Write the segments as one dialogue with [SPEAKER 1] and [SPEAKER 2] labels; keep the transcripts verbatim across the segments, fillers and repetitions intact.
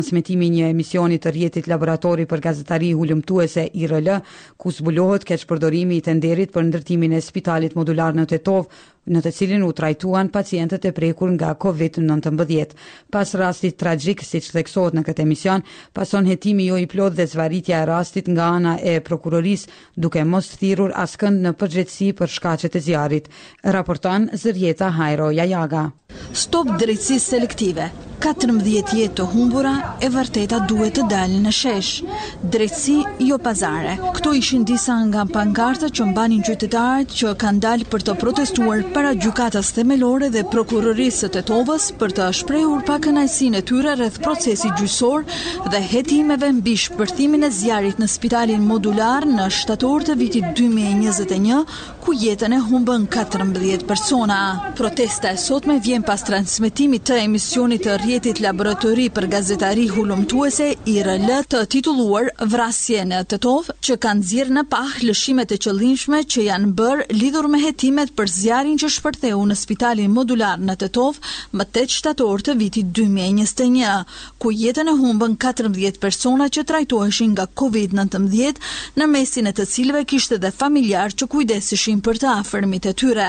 [SPEAKER 1] Transmetimi një emisioni të rrjetit laboratori për gazetari hulumtuese I R L, ku zbulohet keqpërdorimi I tenderit për ndërtimin e spitalit modular në Tetov, në të cilin u trajtuan pacientët e prekur nga COVID nineteen. Pas rastit tragjik, siç theksohet në këtë emision, pason hetimi jo I plot dhe zvarritja e rastit nga ana e prokurorisë, duke mos thirrur askënd në përgjegjësi për shkaqet e zjarrit, raporton Zërieta Hajro Jajaga.
[SPEAKER 2] Stop drejtësi selektive. katërmbëdhjetë jetë të humbura, e vërteta duhet të dalin në shesh. Drejtësi jo pazare. Këto ishin disa nga pankartat që mbanin qytetarët që kanë dalë për të protestuar para gjykatës themelore dhe prokurorisë së Tetovës për të shprehur pakënaqësinë e tyre rreth procesit gjyqësor dhe hetimeve mbi shpërthimin e zjarrit në spitalin modular në shtator të vitit dy mijë e njëzet e një, ku jetën e humbën katërmbëdhjetë persona. Protesta e sotme vjen pas transmetimit të emisionit të rrjetit laboratori për gazetari hulumtuese I R L të titulluar Vrasje në Tetov, që kanë nxjerrë në pah lëshimet e qëllimshme që janë bërë lidhur me hetimet për zjarrin që shpërtheu në spitalin modular në Tetov më tetë shtator të vitit dy mijë e njëzet e një, ku jetën e humbën katërmbëdhjetë persona që trajtoheshin nga COVID nineteen, në mesin e të cilëve kishte dhe familjar që kujdeseshin për të afërmit e tyre.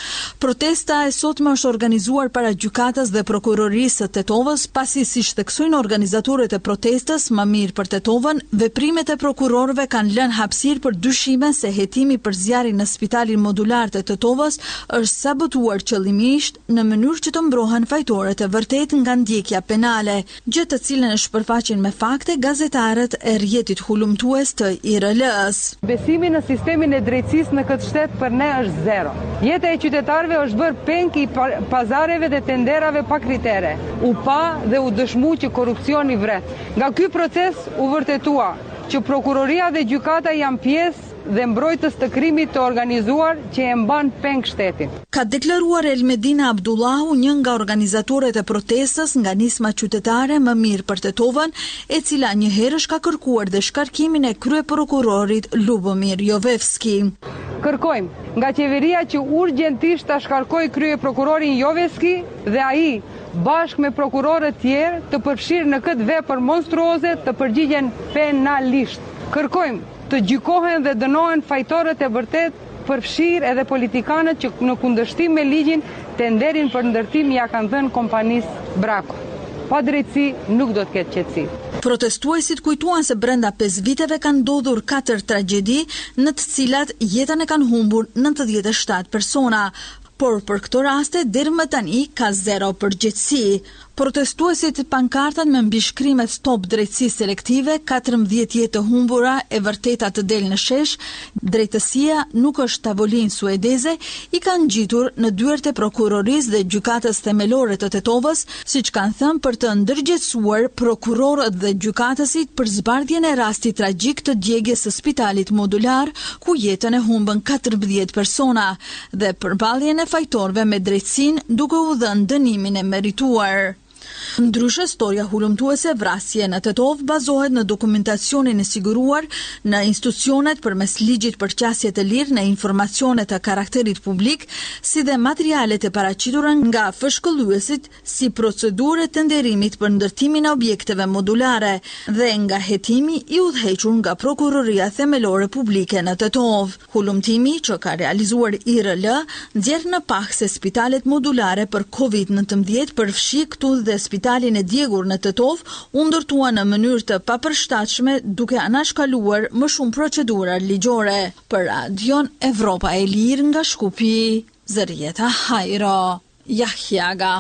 [SPEAKER 2] Protesta e sotme është organizuar para gjykatës dhe prokurorisë së Tetovës, pasi siç theksojnë organizatorët e protestës Më mirë për Tetovën, veprimet e prokurorëve kanë lënë hapësirë për dyshime se hetimi për zjarrin në spitalin modular të Tetovës është sabotuar qëllimisht në mënyrë që të mbrohen fajtorët e vërtet nga ndjekja penale, gjë të cilën e shpërfaqin me fakte gazetarët e rrjetit hulumtues të I R L-s.
[SPEAKER 3] Besimi në sistemin e drejtësisë në këtë shtet për ne është zero. Jeta e qytetarëve është bërë penk I pazareve dhe tenderave pa kritere. U pa dhe u dëshmu që korupcioni vret. Nga ky proces u vërtetua që prokuroria dhe gjykata janë pjesë dhe mbrojtës të krimit të organizuar që e mban peng shtetin.
[SPEAKER 2] Ka deklaruar Elmedina Abdullahu, një nga organizatorët e protestës nga nisma qytetare Më mirë për Tetovën, e cila një herësh ka kërkuar dhe shkarkimin e kryeprokurorit Lubomir Jovevski.
[SPEAKER 3] Kërkojmë nga qeveria që urgjentisht ta shkarkojë kryeprokurorin Jovevski dhe ai bashkë me prokurorët tjerë të përfshirë në këtë vepër monstruoze të përgjigjen penalisht. Kërkojmë të gjykohen dhe dënohen fajtorët e vërtet, përfshirë edhe politikanët që në kundërshtim me ligjin tenderin për ndërtim ja kanë dhënë kompanisë Brako. Pa drejtësi nuk do të ketë qetësi.
[SPEAKER 2] Protestuesit kujtuan se brenda pesë viteve kanë ndodhur katër tragjedi në të cilat jetën e kanë humbur nëntëdhjetë e shtatë persona, por për këto raste deri më tani ka zero përgjegjësi. Protestuesit pankartat me mbishkrimet Stop drejtësi selektive, katërmbëdhjetë jetë të humbura, e vërteta të del në shesh, drejtësia nuk është tavolinë suedeze, i kanë ngjitur në dyert e prokurorisë dhe gjykatës themelore të Tetovës, siç kanë thënë për të ndërgjegjësuar prokurorët dhe gjykatësit për zbardhjen e rastit tragjik të djegjes së spitalit modular, ku jetën e humbën katërmbëdhjetë persona, dhe përballjen e fajtorëve me drejtësinë duke u dhënë dënimin e merituar. Ndryshe, storia hulumtuese Vrasje në Tetov bazohet në dokumentacionin e siguruar në institucionet përmes ligjit për qasje të lirë në informacione të karakterit publik, si dhe materialet e paraqitura nga fshkëlluesit si procedurë të nderimit për ndërtimin e objekteve modulare dhe nga hetimi I udhëhequr nga Prokuroria Themelore Publike në Tetov. Hulumtimi që ka realizuar I R L nxjerr në pah se spitalet modulare për COVID nineteen përfshi këtu dhe spitalin e djegur në Tetov u ndërtua në mënyrë të papërshtatshme duke anashkaluar më shumë procedura ligjore. Për Radion Evropa e Lirë nga Shkupi, Zërieta Hajro Jahjaga.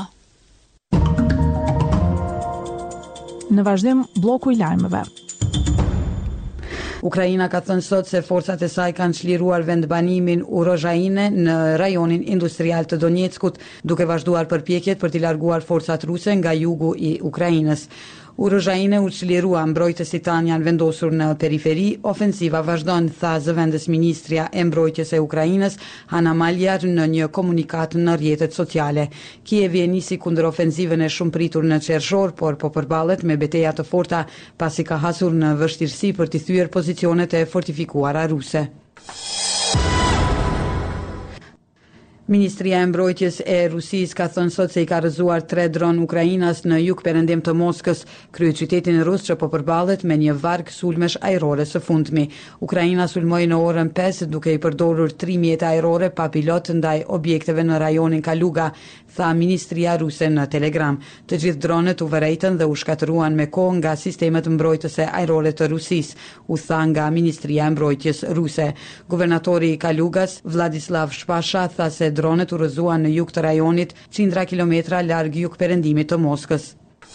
[SPEAKER 4] Në vazhdim, bloku I lajmeve.
[SPEAKER 1] Ukraina ka thënë sot se forcat e saj kanë çliruar vendbanimin Urozhaine në rajonin industrial të Donjeckut, duke vazhduar përpjekjet për t'i larguar forcat ruse nga jugu I Ukrainës. Urozhaine u çlirua, mbrojtësit tanë janë vendosur në periferi, ofensiva vazhdon, tha zëvendës ministrja e mbrojtjes e Ukrainës, Hanna Maliar, në një komunikat në rrjetet sociale. Kievi e nisi kundër ofensivën e shumë pritur në qershor, por po përballet me betejë të forta pasi ka hasur në vështirësi për t'i thyer pozicionet e fortifikuara ruse. Ministria e Mbrojtjes e Rusisë ka thënë sot se i ka rrëzuar tre dron Ukrainas në jug perëndim të Moskës, kryeqytetin rus që po përballet me një varg sulmesh ajrore së fundmi. Ukraina sulmoi në orën pesë duke i përdorur tri mjete ajrore pa pilot ndaj objekteve në rajonin Kaluga, tha Ministria ruse në Telegram. Të gjithë dronet u vërejtën dhe u shkatëruan me kohë nga sistemet mbrojtëse ajrore të Rusisë, u tha nga Ministria e Mbrojtjes ruse. Guvernatori i Kalugas, Vladislav Shpasha, tha se dronet u rrëzuan në jug të rajonit, qindra kilometra larg jug perëndimit të Moskës.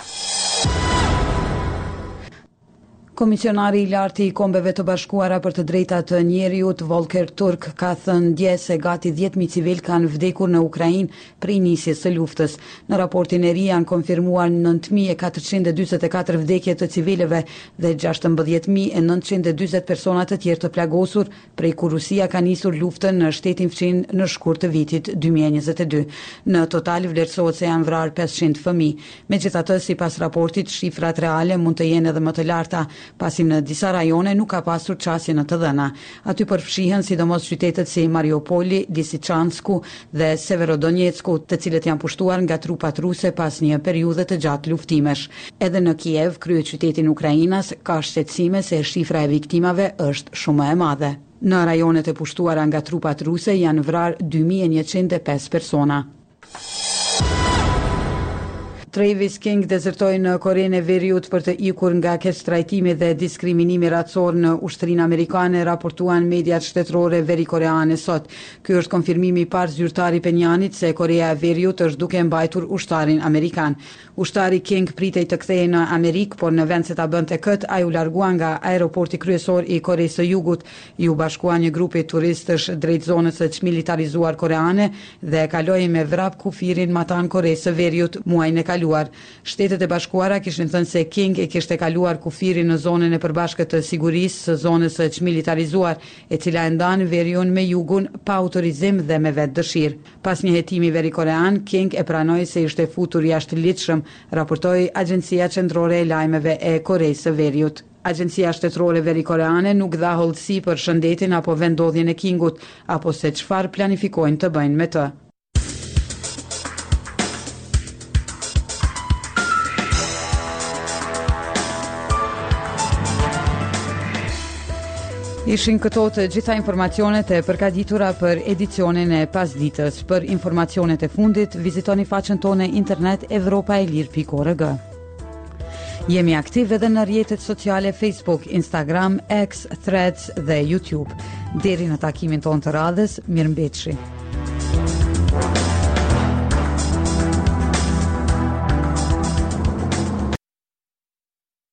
[SPEAKER 1] Komisionari i lartë i Kombeve të Bashkuara për të drejtat të njeriut, Volker Turk, ka thënë dje se gati dhjetë mijë civil kanë vdekur në Ukrainë prej nisjes së luftës. Në raportin e ri janë konfirmuar nëntë mijë e katërqind e dyzet e katër vdekje të civileve dhe gjashtëmbëdhjetë mijë e nëntëqind e dyzet persona të tjerë të plagosur prej kur Rusia ka nisur luftën në shtetin fqin në shkurt të vitit dy mijë e njëzet e dy. Në total vlerësohet se janë vrarë pesëqind fëmijë. Megjithatë, sipas raportit, shifrat reale mund të jenë edhe më të larta, pasi në disa rajone nuk ka pasur qasje në të dhëna. Aty përfshihen sidomos qytetet si Mariupoli, Lisiçansku dhe Severodonetsku, të cilët janë pushtuar nga trupat ruse pas një periudhe të gjatë luftimesh. Edhe në Kiev, kryeqytetin Ukrainas, ka shqetësime se shifra e viktimave është shumë e madhe. Në rajonet e pushtuara nga trupat ruse janë vrarë dy mijë e njëqind e pesë persona. Travis King dezertoi në Korenë e Veriut për të ikur nga keqtrajtimi dhe diskriminimi racor në ushtrinë amerikane, raportuan mediat shtetërore verikoreane sot. Ky është konfirmimi i parë zyrtar i Penjanit se Korea e Veriut është duke mbajtur ushtarin amerikan. Ushtari King pritej të kthehej në Amerikë, por në vend se ta bënte kët, ai u largua nga aeroporti kryesor i Koresë së Jugut, i u bashkua një grupi turistësh drejt zonës së çmilitarizuar koreane dhe kaloi me vrap kufirin matan Koresë së Veriut muajin e kaluar. Shtetet e Bashkuara kishin thënë se King e kishte kaluar kufirin në zonën e përbashkët të sigurisë së zonës së çmilitarizuar, e cila e ndan Veriun me Jugun pa autorizim dhe me vetë dëshirë. Pas një hetimi verikorean, King e pranoi se ishte futur jashtëligjshëm, raportoi Agjencia Qendrore e Lajmeve e Koresë së Veriut. Agjencia shtetërore verikoreane nuk dha hollësi për shëndetin apo vendodhjen e Kingut, apo se çfarë planifikojnë të bëjnë me të. Ishin këto të gjitha informacionet e përgatitura për edicionin e pasditës. Për informacionet e fundit, vizitoni faqen tonë internet evropa e lir pikë org. Jemi aktiv edhe në rrjetet sociale Facebook, Instagram, X, Threads dhe YouTube. Deri në takimin tonë të radhës, mirëmbëjtje.